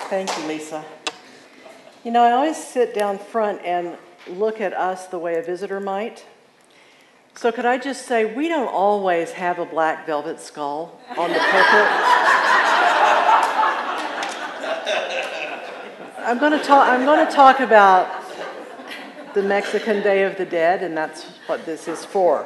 Thank you, Lisa. You know, I always sit down front and look at us the way a visitor might. So could I just say, we don't always have a black velvet skull on the pulpit. I'm going to talk about the Mexican Day of the Dead, and that's what this is for.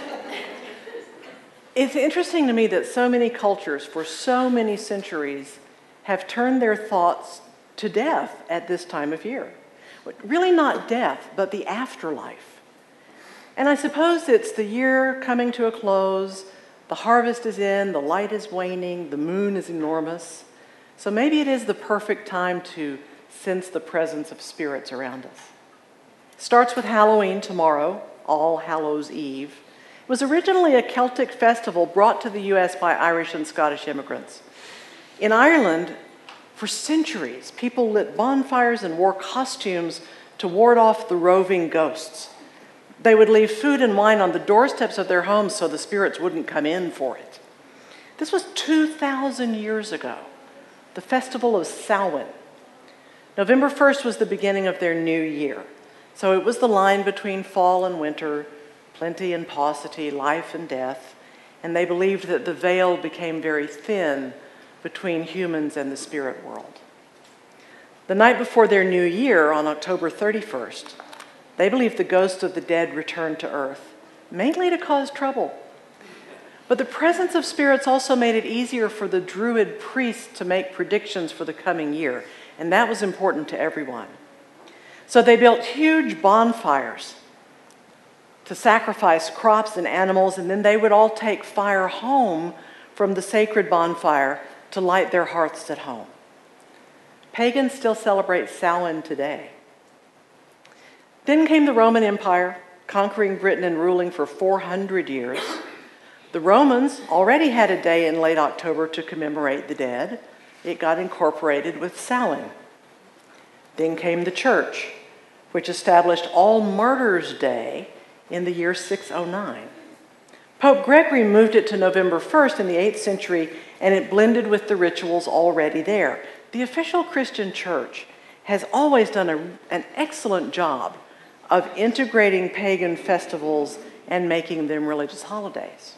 It's interesting to me that so many cultures for so many centuries have turned their thoughts to death at this time of year. Really not death, but the afterlife. And I suppose it's the year coming to a close, the harvest is in, the light is waning, the moon is enormous. So maybe it is the perfect time to sense the presence of spirits around us. It starts with Halloween tomorrow, All Hallows Eve. It was originally a Celtic festival brought to the U.S. by Irish and Scottish immigrants. In Ireland, for centuries, people lit bonfires and wore costumes to ward off the roving ghosts. They would leave food and wine on the doorsteps of their homes so the spirits wouldn't come in for it. This was 2,000 years ago, the festival of Samhain. November 1st was the beginning of their new year. So it was the line between fall and winter, plenty and paucity, life and death, and they believed that the veil became very thin between humans and the spirit world. The night before their new year, on October 31st, they believed the ghosts of the dead returned to earth, mainly to cause trouble. But the presence of spirits also made it easier for the Druid priests to make predictions for the coming year, and that was important to everyone. So they built huge bonfires to sacrifice crops and animals, and then they would all take fire home from the sacred bonfire to light their hearths at home. Pagans still celebrate Samhain today. Then came the Roman Empire, conquering Britain and ruling for 400 years. The Romans already had a day in late October to commemorate the dead. It got incorporated with Samhain. Then came the Church, which established All Martyrs' Day in the year 609. Pope Gregory moved it to November 1st in the 8th century, and it blended with the rituals already there. The official Christian church has always done an excellent job of integrating pagan festivals and making them religious holidays.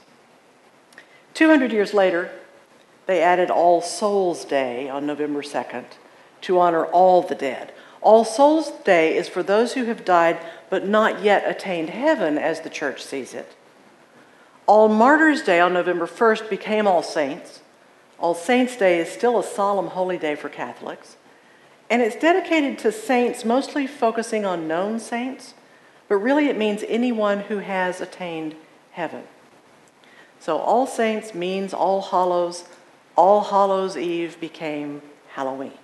200 years later, they added All Souls' Day on November 2nd to honor all the dead. All Souls' Day is for those who have died but not yet attained heaven as the church sees it. All Martyrs' Day on November 1st became All Saints. All Saints' Day is still a solemn holy day for Catholics, and it's dedicated to saints, mostly focusing on known saints, but really it means anyone who has attained heaven. So All Saints means All Hallows. All Hallows Eve became Halloween.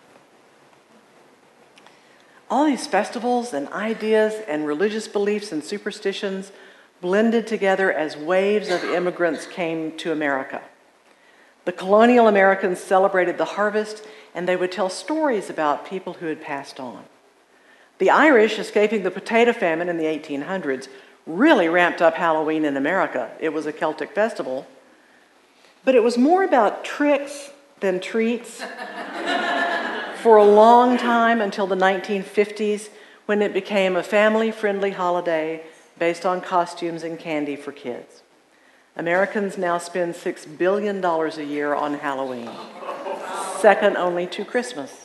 All these festivals and ideas and religious beliefs and superstitions blended together as waves of immigrants came to America. The colonial Americans celebrated the harvest, and they would tell stories about people who had passed on. The Irish, escaping the potato famine in the 1800s, really ramped up Halloween in America. It was a Celtic festival, but it was more about tricks than treats for a long time until the 1950s, when it became a family-friendly holiday based on costumes and candy for kids. Americans now spend $6 billion a year on Halloween, second only to Christmas.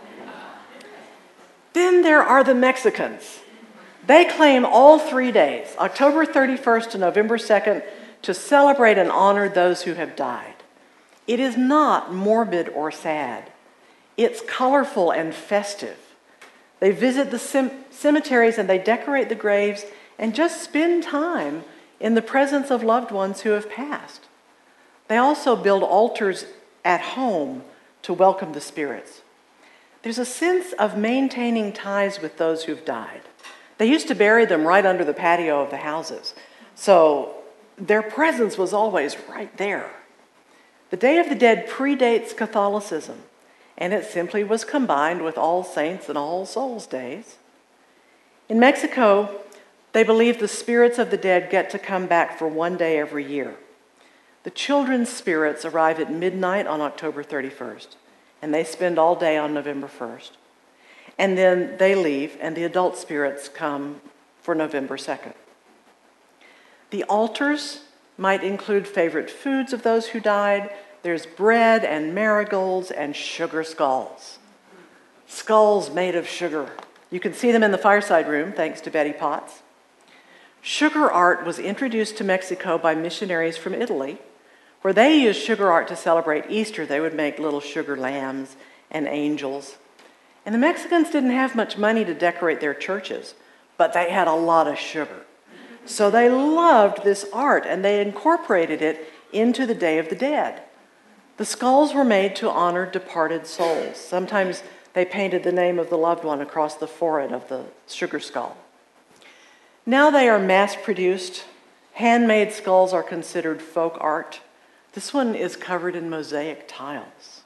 Then there are the Mexicans. They claim all 3 days, October 31st to November 2nd, to celebrate and honor those who have died. It is not morbid or sad. It's colorful and festive. They visit the cemeteries and they decorate the graves and just spend time in the presence of loved ones who have passed. They also build altars at home to welcome the spirits. There's a sense of maintaining ties with those who've died. They used to bury them right under the patio of the houses, so their presence was always right there. The Day of the Dead predates Catholicism, and it simply was combined with All Saints and All Souls Days. In Mexico, they believe the spirits of the dead get to come back for one day every year. The children's spirits arrive at midnight on October 31st, and they spend all day on November 1st. And then they leave, and the adult spirits come for November 2nd. The altars might include favorite foods of those who died. There's bread and marigolds and sugar skulls. Skulls made of sugar. You can see them in the fireside room, thanks to Betty Potts. Sugar art was introduced to Mexico by missionaries from Italy, where they used sugar art to celebrate Easter. They would make little sugar lambs and angels. And the Mexicans didn't have much money to decorate their churches, but they had a lot of sugar. So they loved this art, and they incorporated it into the Day of the Dead. The skulls were made to honor departed souls. Sometimes they painted the name of the loved one across the forehead of the sugar skull. Now they are mass-produced. Handmade skulls are considered folk art. This one is covered in mosaic tiles.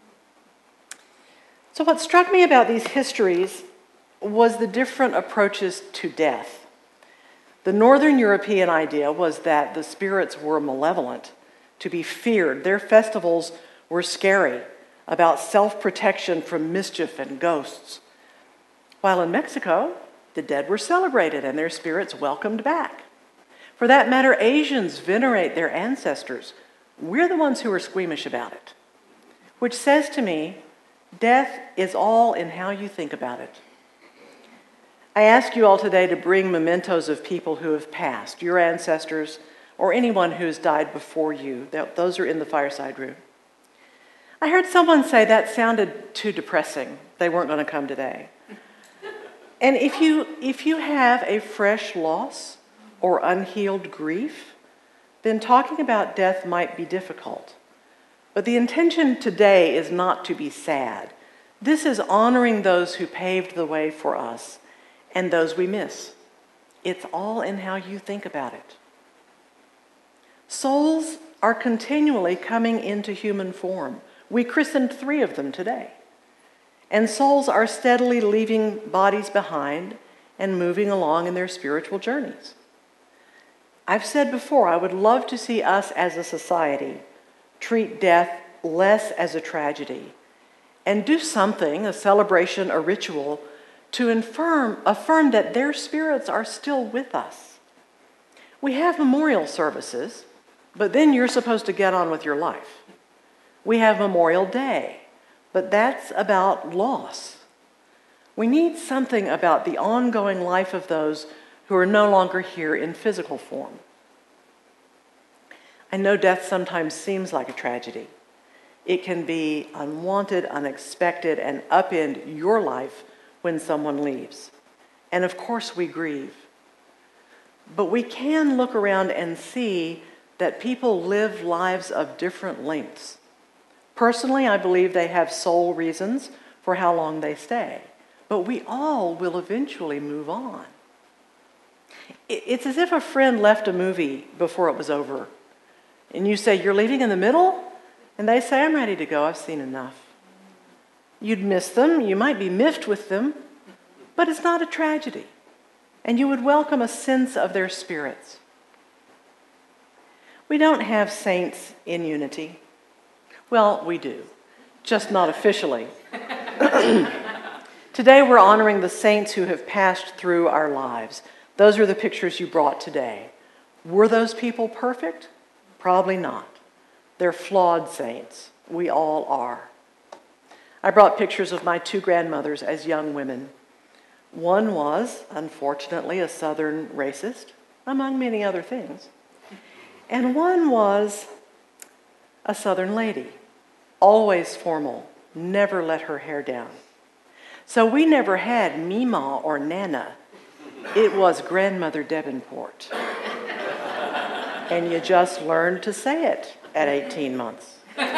So what struck me about these histories was the different approaches to death. The Northern European idea was that the spirits were malevolent, to be feared. Their festivals were scary, about self-protection from mischief and ghosts. While in Mexico, the dead were celebrated and their spirits welcomed back. For that matter, Asians venerate their ancestors. We're the ones who are squeamish about it, which says to me, death is all in how you think about it. I ask you all today to bring mementos of people who have passed, your ancestors, or anyone who has died before you. Those are in the fireside room. I heard someone say that sounded too depressing. They weren't going to come today. And if you have a fresh loss or unhealed grief, then talking about death might be difficult. But the intention today is not to be sad. This is honoring those who paved the way for us and those we miss. It's all in how you think about it. Souls are continually coming into human form. We christened 3 of them today. And souls are steadily leaving bodies behind and moving along in their spiritual journeys. I've said before, I would love to see us as a society treat death less as a tragedy and do something, a celebration, a ritual, to affirm that their spirits are still with us. We have memorial services, but then you're supposed to get on with your life. We have Memorial Day, but that's about loss. We need something about the ongoing life of those who are no longer here in physical form. I know death sometimes seems like a tragedy. It can be unwanted, unexpected, and upend your life when someone leaves. And of course we grieve. But we can look around and see that people live lives of different lengths. Personally, I believe they have sole reasons for how long they stay. But we all will eventually move on. It's as if a friend left a movie before it was over. And you say, "You're leaving in the middle?" And they say, "I'm ready to go. I've seen enough." You'd miss them. You might be miffed with them. But it's not a tragedy. And you would welcome a sense of their spirits. We don't have saints in unity. Well, we do, just not officially. Today we're honoring the saints who have passed through our lives. Those are the pictures you brought today. Were those people perfect? Probably not. They're flawed saints. We all are. I brought pictures of my 2 grandmothers as young women. One was, unfortunately, a Southern racist, among many other things. And one was a Southern lady, always formal, never let her hair down. So we never had Mima or Nana. It was Grandmother Davenport. And you just learned to say it at 18 months.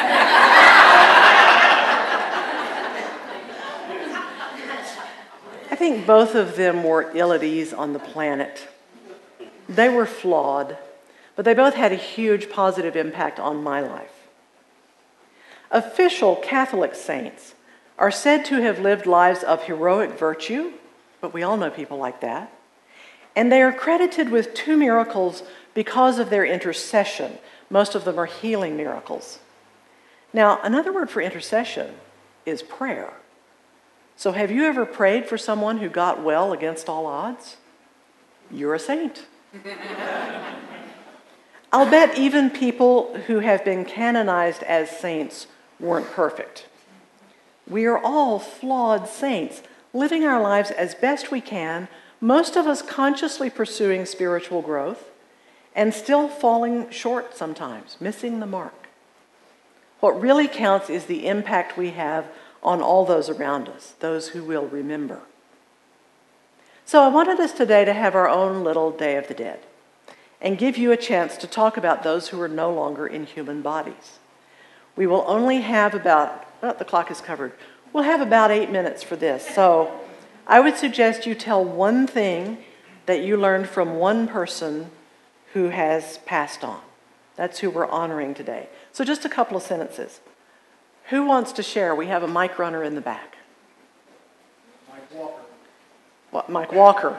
I think both of them were ill at ease on the planet. They were flawed, but they both had a huge positive impact on my life. Official Catholic saints are said to have lived lives of heroic virtue, but we all know people like that. And they are credited with 2 miracles because of their intercession. Most of them are healing miracles. Now, another word for intercession is prayer. So have you ever prayed for someone who got well against all odds? You're a saint. I'll bet even people who have been canonized as saints weren't perfect. We are all flawed saints, living our lives as best we can, most of us consciously pursuing spiritual growth, and still falling short sometimes, missing the mark. What really counts is the impact we have on all those around us, those who will remember. So I wanted us today to have our own little Day of the Dead and give you a chance to talk about those who are no longer in human bodies. We will only have the clock is covered. We'll have about 8 minutes for this. So I would suggest you tell one thing that you learned from one person who has passed on. That's who we're honoring today. So just a couple of sentences. Who wants to share? We have a mic runner in the back. Mike Walker. What, Mike Walker?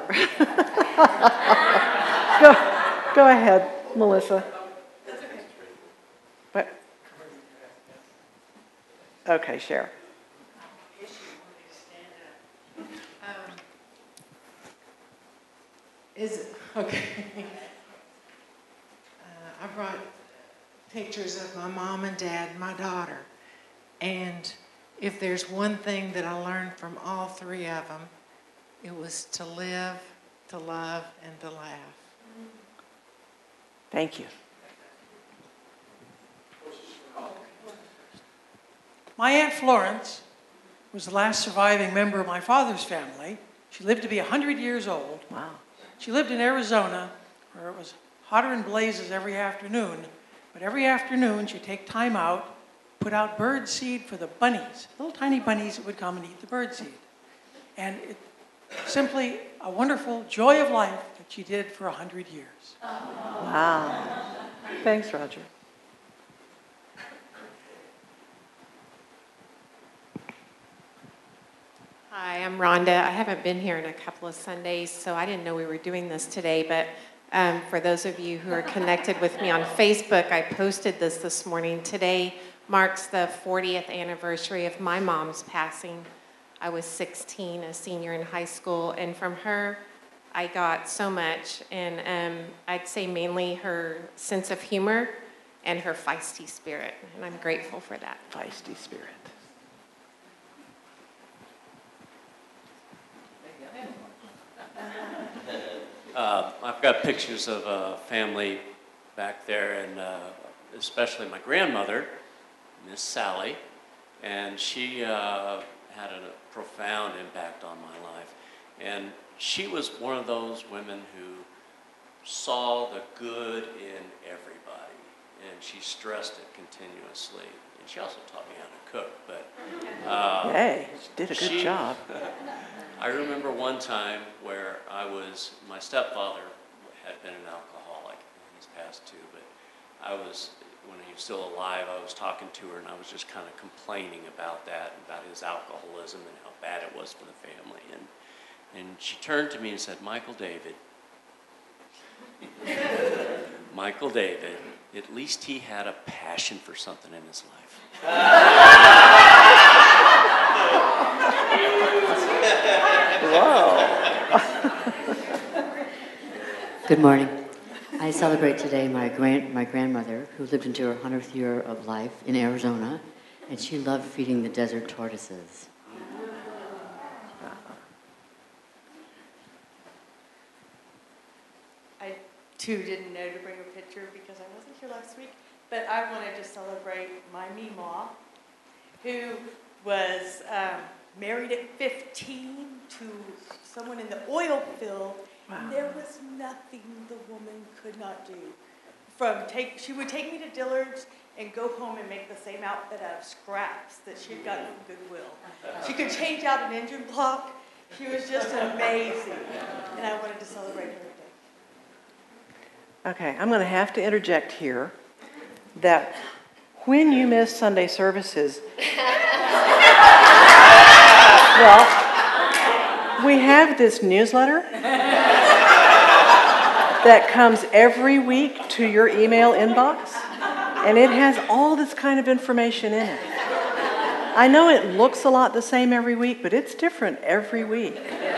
Go ahead, Melissa. What? Okay, share. Okay. I brought pictures of my mom and dad and my daughter. And if there's one thing that I learned from all three of them, it was to live, to love, and to laugh. Thank you. My Aunt Florence was the last surviving member of my father's family. She lived to be 100 years old. Wow. She lived in Arizona, where it was hotter than blazes every afternoon. But every afternoon, she'd take time out, put out bird seed for the bunnies, little tiny bunnies that would come and eat the bird seed. And it simply a wonderful joy of life that she did for 100 years. Wow. Thanks, Roger. Hi, I'm Rhonda. I haven't been here in a couple of Sundays, so I didn't know we were doing this today, but for those of you who are connected with me on Facebook, I posted this morning. Today marks the 40th anniversary of my mom's passing. I was 16, a senior in high school, and from her, I got so much, and I'd say mainly her sense of humor and her feisty spirit, and I'm grateful for that. Feisty spirit. I've got pictures of family back there, and especially my grandmother, Miss Sally, and she had a profound impact on my life. And she was one of those women who saw the good in everybody, and she stressed it continuously. And she also taught me how to cook, but hey, she did a good job. I remember one time where my stepfather had been an alcoholic, and he's passed too, but when he was still alive, I was talking to her, and I was just kind of complaining about that, about his alcoholism and how bad it was for the family. And she turned to me and said, Michael David, Michael David, at least he had a passion for something in his life. Whoa. Good morning. I celebrate today my grandmother, who lived into her 100th year of life in Arizona, and she loved feeding the desert tortoises. I, too, didn't know to bring a picture because I wasn't here last week, but I wanted to celebrate my Meemaw, who was married at 15 to someone in the oil field. Wow. And there was nothing the woman could not do. She would take me to Dillard's and go home and make the same outfit out of scraps that she had gotten from Goodwill. She could change out an engine block. She was just amazing. And I wanted to celebrate her today. Okay, I'm going to have to interject here that when you miss Sunday services, well, we have this newsletter that comes every week to your email inbox, and it has all this kind of information in it. I know it looks a lot the same every week, but it's different every week.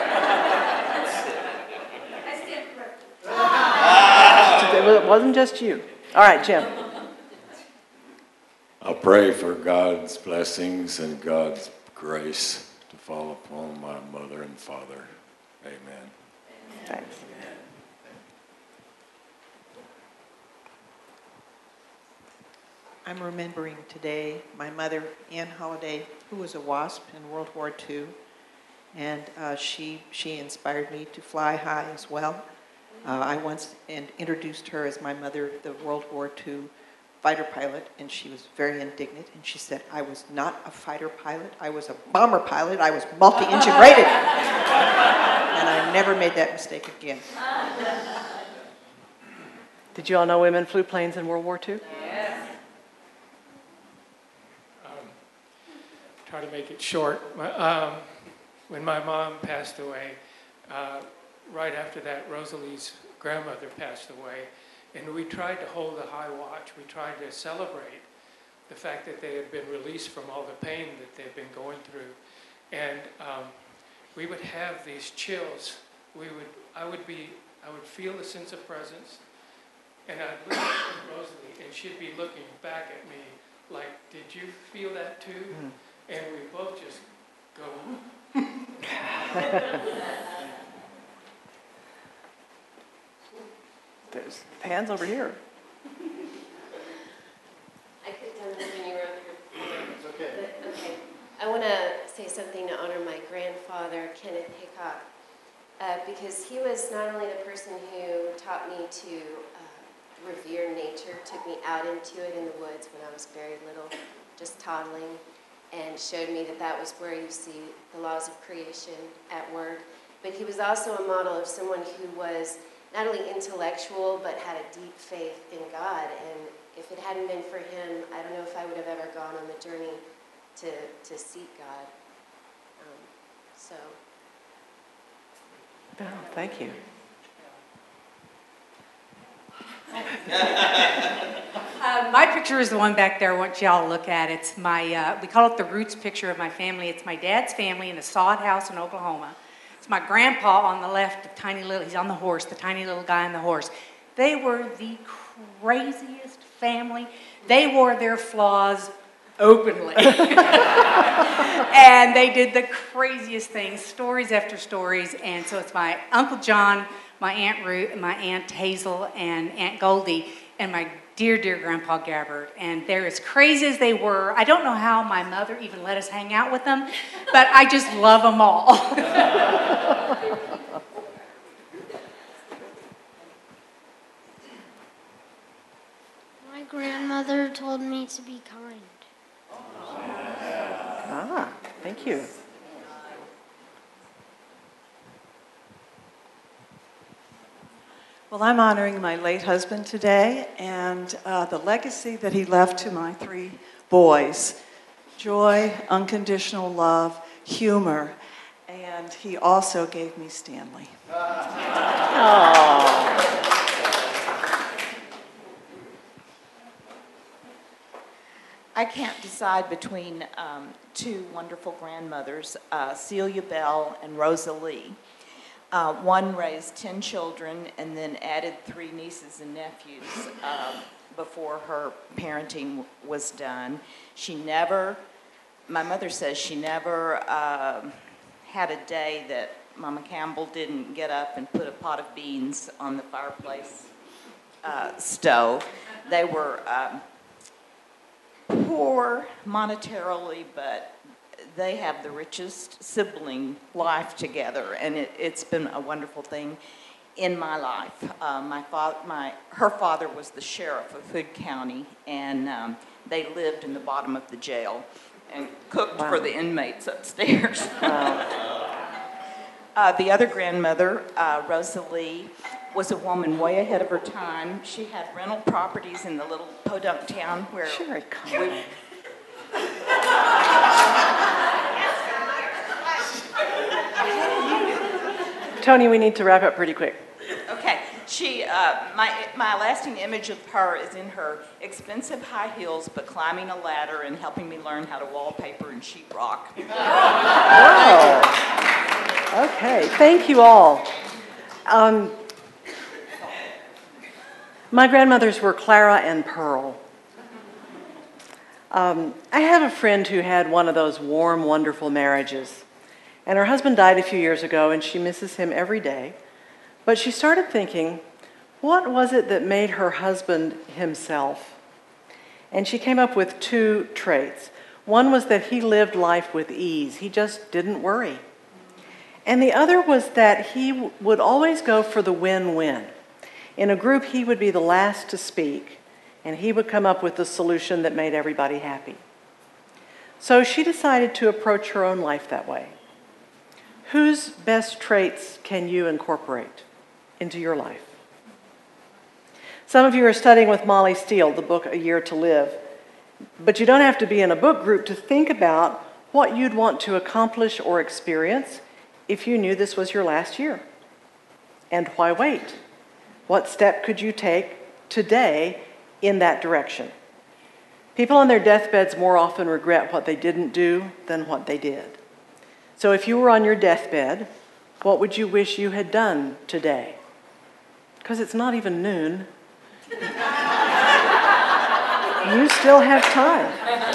It wasn't just you. All right, Jim. I'll pray for God's blessings and God's grace to fall upon my mother and father. Amen. Thanks. I'm remembering today my mother, Ann Holliday, who was a WASP in World War II, and she inspired me to fly high as well. I once introduced her as my mother, the World War II fighter pilot, and she was very indignant, and she said, I was not a fighter pilot, I was a bomber pilot, I was multi-engine rated. And I never made that mistake again. Did you all know women flew planes in World War II? Yes. Try to make it short. When my mom passed away, right after that, Rosalie's grandmother passed away, and we tried to hold a high watch. We tried to celebrate the fact that they had been released from all the pain that they've been going through. And we would have these chills. I would feel a sense of presence, and I'd look at Rosalie, and she'd be looking back at me like, did you feel that too? And we both just go, There's hands over here. I could have done this when you were up here. It's okay. But, okay. I want to say something to honor my grandfather, Kenneth Hickok, because he was not only the person who taught me to revere nature, took me out into it in the woods when I was very little, just toddling, and showed me that that was where you see the laws of creation at work. But he was also a model of someone who was not only intellectual, but had a deep faith in God. And if it hadn't been for him, I don't know if I would have ever gone on the journey to seek God. Oh, thank you. My picture is the one back there I want y'all to look at. It's my, we call it the roots picture of my family. It's my dad's family in a sod house in Oklahoma. It's my grandpa on the left, the tiny little, he's on the horse, the tiny little guy on the horse. They were the craziest family. They wore their flaws openly. And they did the craziest things, stories after stories. And so it's my Uncle John, my Aunt Ruth, my Aunt Hazel, and Aunt Goldie, and my dear, dear Grandpa Gabbard. And they're as crazy as they were. I don't know how my mother even let us hang out with them, but I just love them all. My grandmother told me to be kind. Ah, thank you. Well, I'm honoring my late husband today and the legacy that he left to my 3 boys. Joy, unconditional love, humor, and he also gave me Stanley. I can't decide between 2 wonderful grandmothers, Celia Bell and Rosa Lee. One raised 10 children and then added 3 nieces and nephews before her parenting was done. My mother says she never had a day that Mama Campbell didn't get up and put a pot of beans on the fireplace stove. They were poor monetarily, but they have the richest sibling life together, and it's been a wonderful thing in my life. Her father was the sheriff of Hood County, and they lived in the bottom of the jail and cooked for the inmates upstairs. The other grandmother, Rosa Lee, was a woman way ahead of her time. She had rental properties in the little podunk town where Tony, we need to wrap up pretty quick. Okay. My lasting image of her is in her expensive high heels, but climbing a ladder and helping me learn how to wallpaper and sheetrock. Wow. Okay, thank you all. My grandmothers were Clara and Pearl. I have a friend who had one of those warm, wonderful marriages. And her husband died a few years ago, and she misses him every day. But she started thinking, what was it that made her husband himself? And she came up with two traits. One was that he lived life with ease. He just didn't worry. And the other was that he would always go for the win-win. In a group, he would be the last to speak, and he would come up with the solution that made everybody happy. So she decided to approach her own life that way. Whose best traits can you incorporate into your life? Some of you are studying with Molly Steele, the book A Year to Live, but you don't have to be in a book group to think about what you'd want to accomplish or experience if you knew this was your last year. And why wait? What step could you take today in that direction? People on their deathbeds more often regret what they didn't do than what they did. So if you were on your deathbed, what would you wish you had done today? Because it's not even noon. You still have time.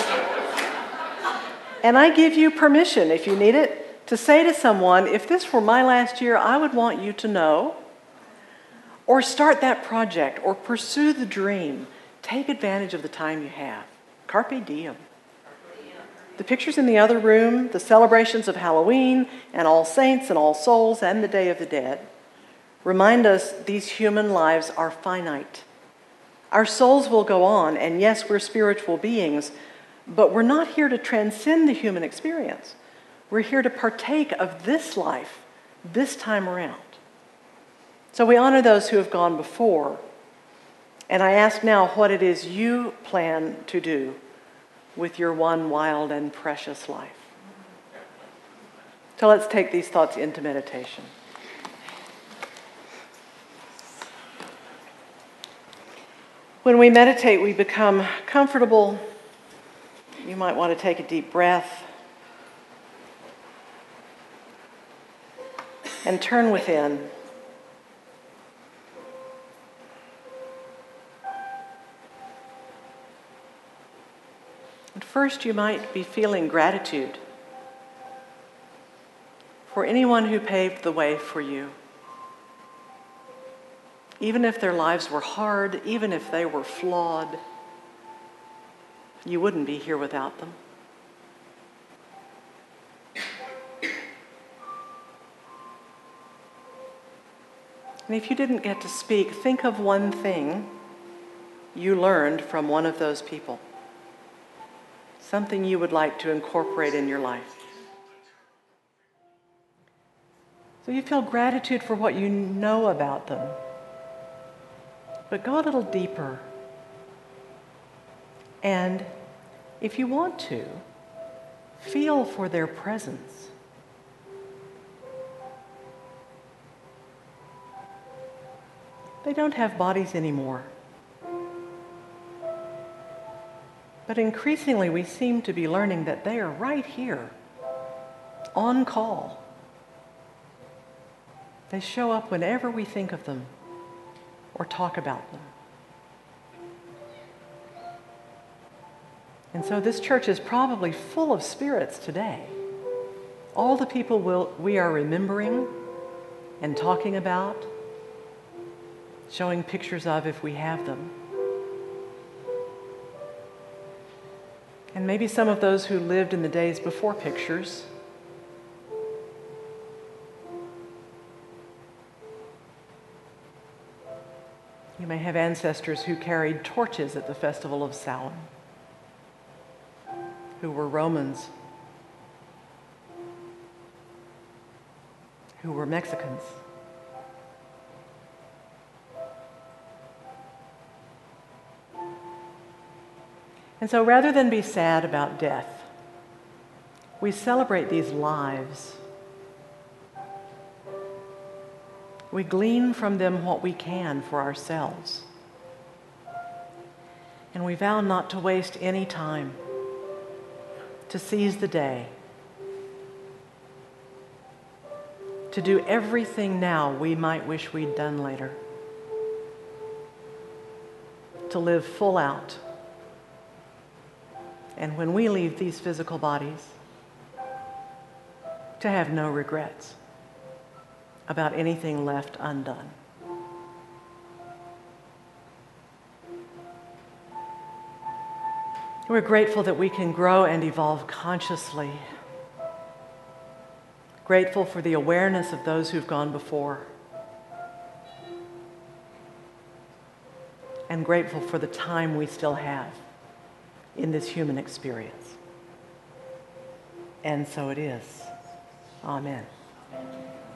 And I give you permission, if you need it, to say to someone, if this were my last year, I would want you to know. Or start that project, or pursue the dream. Take advantage of the time you have. Carpe diem. The pictures in the other room, the celebrations of Halloween and All Saints and All Souls and the Day of the Dead, remind us these human lives are finite. Our souls will go on, and yes, we're spiritual beings, but we're not here to transcend the human experience. We're here to partake of this life, this time around. So we honor those who have gone before, and I ask now what it is you plan to do with your one wild and precious life. So let's take these thoughts into meditation. When we meditate, we become comfortable. You might want to take a deep breath and turn within. At first, you might be feeling gratitude for anyone who paved the way for you. Even if their lives were hard, even if they were flawed, you wouldn't be here without them. And if you didn't get to speak, think of one thing you learned from one of those people. Something you would like to incorporate in your life. So you feel gratitude for what you know about them. But go a little deeper. And if you want to, feel for their presence. They don't have bodies anymore. But increasingly, we seem to be learning that they are right here, on call. They show up whenever we think of them or talk about them. And so this church is probably full of spirits today. All the people we are remembering and talking about, showing pictures of if we have them. And maybe some of those who lived in the days before pictures. You may have ancestors who carried torches at the Festival of Samhain, who were Romans, who were Mexicans. And so rather than be sad about death, we celebrate these lives. We glean from them what we can for ourselves. And we vow not to waste any time, to seize the day, to do everything now we might wish we'd done later, to live full out. And when we leave these physical bodies, to have no regrets about anything left undone. We're grateful that we can grow and evolve consciously. Grateful for the awareness of those who've gone before. And grateful for the time we still have in this human experience. And so it is. Amen.